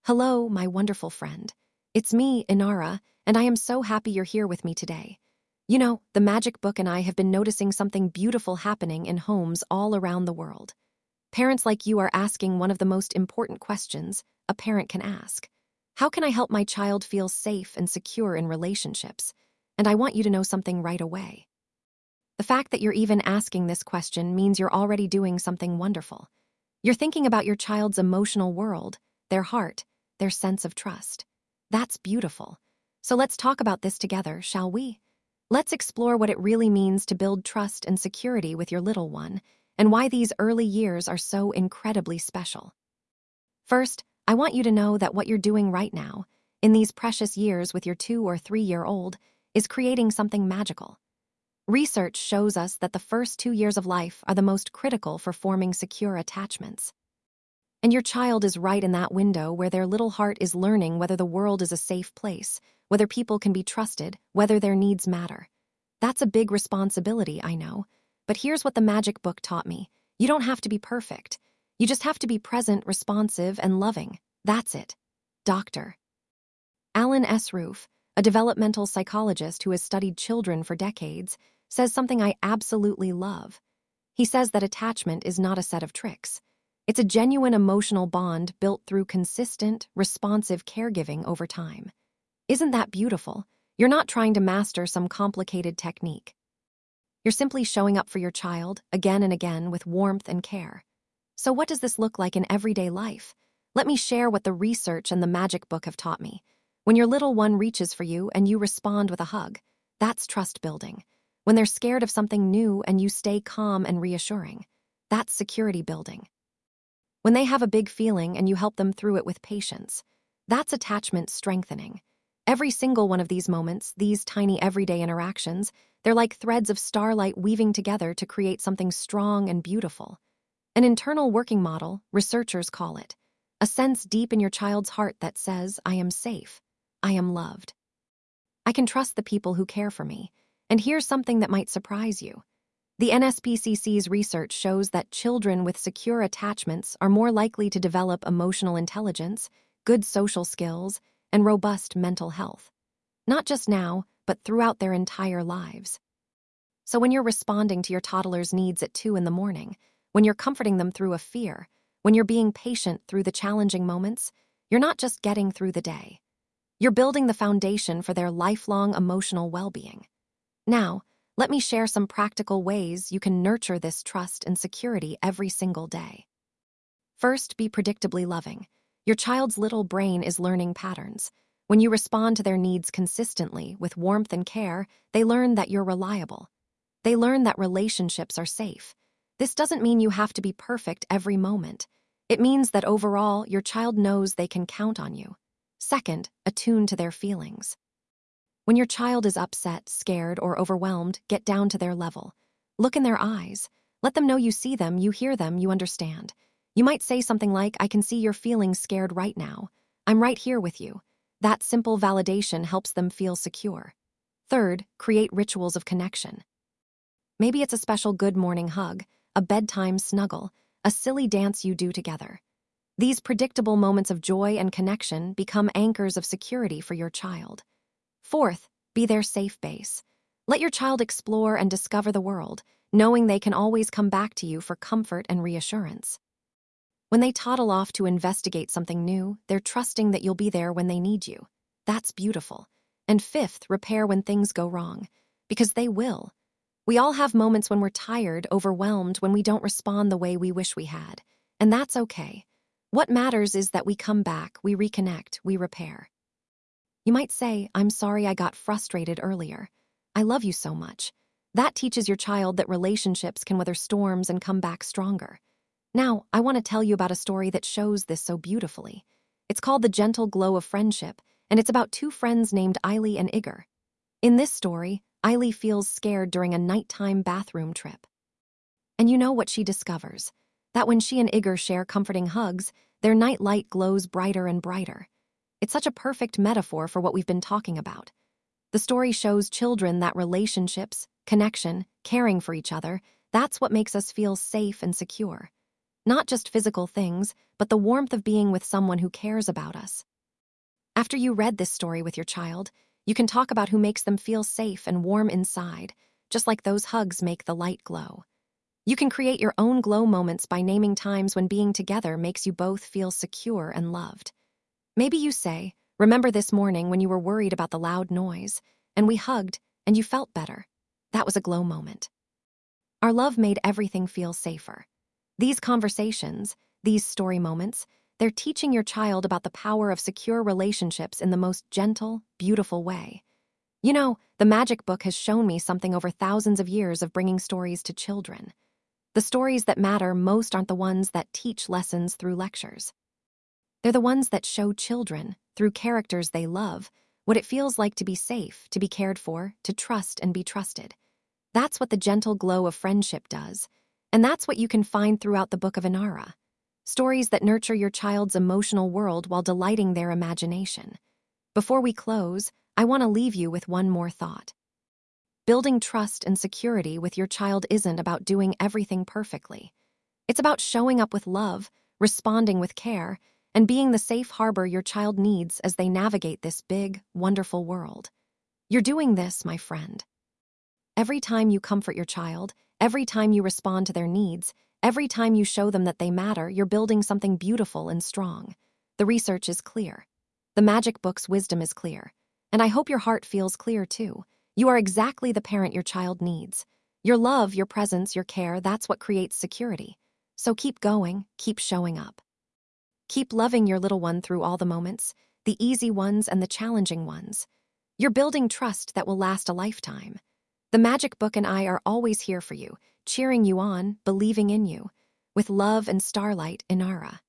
Hello, my wonderful friend. It's me, Inara, and I am so happy you're here with me today. You know, the Magic Book and I have been noticing something beautiful happening in homes all around the world. Parents like you are asking one of the most important questions a parent can ask. How can I help my child feel safe and secure in relationships? And I want you to know something right away. The fact that you're even asking this question means you're already doing something wonderful. You're thinking about your child's emotional world, their heart, their sense of trust. That's beautiful. So let's talk about this together, shall we? Let's explore what it really means to build trust and security with your little one, and why these early years are so incredibly special. First, I want you to know that what you're doing right now, in these precious years with your 2 or 3-year-old, is creating something magical. Research shows us that the first 2 years of life are the most critical for forming secure attachments. And your child is right in that window where their little heart is learning whether the world is a safe place, whether people can be trusted, whether their needs matter. That's a big responsibility, I know. But here's what the Magic Book taught me. You don't have to be perfect. You just have to be present, responsive, and loving. That's it. Dr. Alan S. Roof, a developmental psychologist who has studied children for decades, says something I absolutely love. He says that attachment is not a set of tricks. It's a genuine emotional bond built through consistent, responsive caregiving over time. Isn't that beautiful? You're not trying to master some complicated technique. You're simply showing up for your child, again and again, with warmth and care. So what does this look like in everyday life? Let me share what the research and the Magic Book have taught me. When your little one reaches for you and you respond with a hug, that's trust building. When they're scared of something new and you stay calm and reassuring, that's security building. When they have a big feeling and you help them through it with patience, that's attachment strengthening. Every single one of these moments, these tiny everyday interactions, they're like threads of starlight weaving together to create something strong and beautiful. An internal working model, researchers call it. A sense deep in your child's heart that says, I am safe. I am loved. I can trust the people who care for me. And here's something that might surprise you. The NSPCC's research shows that children with secure attachments are more likely to develop emotional intelligence, good social skills, and robust mental health. Not just now, but throughout their entire lives. So when you're responding to your toddler's needs at 2 in the morning, when you're comforting them through a fear, when you're being patient through the challenging moments, you're not just getting through the day. You're building the foundation for their lifelong emotional well-being. Now, let me share some practical ways you can nurture this trust and security every single day. First, be predictably loving. Your child's little brain is learning patterns. When you respond to their needs consistently, with warmth and care, they learn that you're reliable. They learn that relationships are safe. This doesn't mean you have to be perfect every moment. It means that overall, your child knows they can count on you. Second, attune to their feelings. When your child is upset, scared, or overwhelmed, get down to their level. Look in their eyes. Let them know you see them, you hear them, you understand. You might say something like, I can see you're feeling scared right now. I'm right here with you. That simple validation helps them feel secure. Third, create rituals of connection. Maybe it's a special good morning hug, a bedtime snuggle, a silly dance you do together. These predictable moments of joy and connection become anchors of security for your child. Fourth, be their safe base. Let your child explore and discover the world, knowing they can always come back to you for comfort and reassurance. When they toddle off to investigate something new, they're trusting that you'll be there when they need you. That's beautiful. And fifth, repair when things go wrong, because they will. We all have moments when we're tired, overwhelmed, when we don't respond the way we wish we had. And that's okay. What matters is that we come back, we reconnect, we repair. You might say, I'm sorry I got frustrated earlier. I love you so much. That teaches your child that relationships can weather storms and come back stronger. Now, I want to tell you about a story that shows this so beautifully. It's called The Gentle Glow of Friendship, and it's about 2 friends named Eily and Igor. In this story, Eily feels scared during a nighttime bathroom trip. And you know what she discovers? That when she and Igor share comforting hugs, their night light glows brighter and brighter. It's such a perfect metaphor for what we've been talking about. The story shows children that relationships, connection, caring for each other, that's what makes us feel safe and secure. Not just physical things, but the warmth of being with someone who cares about us. After you read this story with your child, you can talk about who makes them feel safe and warm inside, just like those hugs make the light glow. You can create your own glow moments by naming times when being together makes you both feel secure and loved. Maybe you say, "Remember this morning when you were worried about the loud noise, and we hugged, and you felt better." That was a glow moment. Our love made everything feel safer. These conversations, these story moments, they're teaching your child about the power of secure relationships in the most gentle, beautiful way. You know, the Magic Book has shown me something over thousands of years of bringing stories to children. The stories that matter most aren't the ones that teach lessons through lectures. They're the ones that show children, through characters they love, what it feels like to be safe, to be cared for, to trust and be trusted. That's what the gentle glow of friendship does, and that's what you can find throughout the Book of Inara. Stories that nurture your child's emotional world while delighting their imagination. Before we close, I want to leave you with one more thought. Building trust and security with your child isn't about doing everything perfectly. It's about showing up with love, responding with care, and being the safe harbor your child needs as they navigate this big, wonderful world. You're doing this, my friend. Every time you comfort your child, every time you respond to their needs, every time you show them that they matter, you're building something beautiful and strong. The research is clear. The Magic Book's wisdom is clear. And I hope your heart feels clear too. You are exactly the parent your child needs. Your love, your presence, your care, that's what creates security. So keep going, keep showing up. Keep loving your little one through all the moments, the easy ones and the challenging ones. You're building trust that will last a lifetime. The Magic Book and I are always here for you, cheering you on, believing in you. With love and starlight, Inara.